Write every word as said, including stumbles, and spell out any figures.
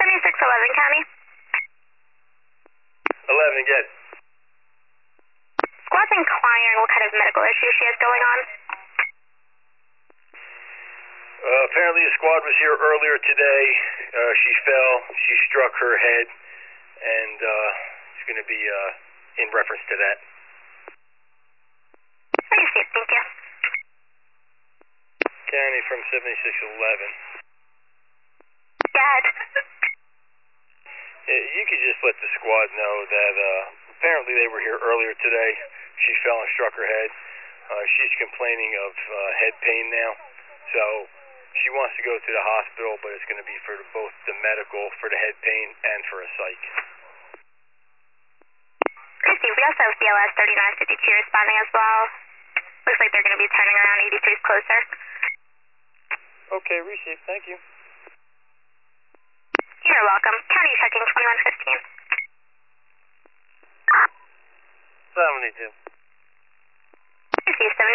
seventy-six eleven County. eleven, get. Squad's inquiring what kind of medical issue she has going on. Uh, apparently the squad was here earlier today. Uh, she fell, she struck her head, and uh, it's going to be uh, in reference to that. I received, thank you. County from seventy-six eleven. Go ahead. Yeah, you could just let the squad know that uh, apparently they were here earlier today. She fell and struck her head. Uh, she's complaining of uh, head pain now, so she wants to go to the hospital, but it's going to be for both the medical, for the head pain, and for a psych. Christy, we also have B L S thirty-nine fifty-two responding as well. Looks like they're going to be turning around eighty-three's closer. Okay, received. Thank you. You're welcome. County checking twenty-one fifteen. seventy-two. Received,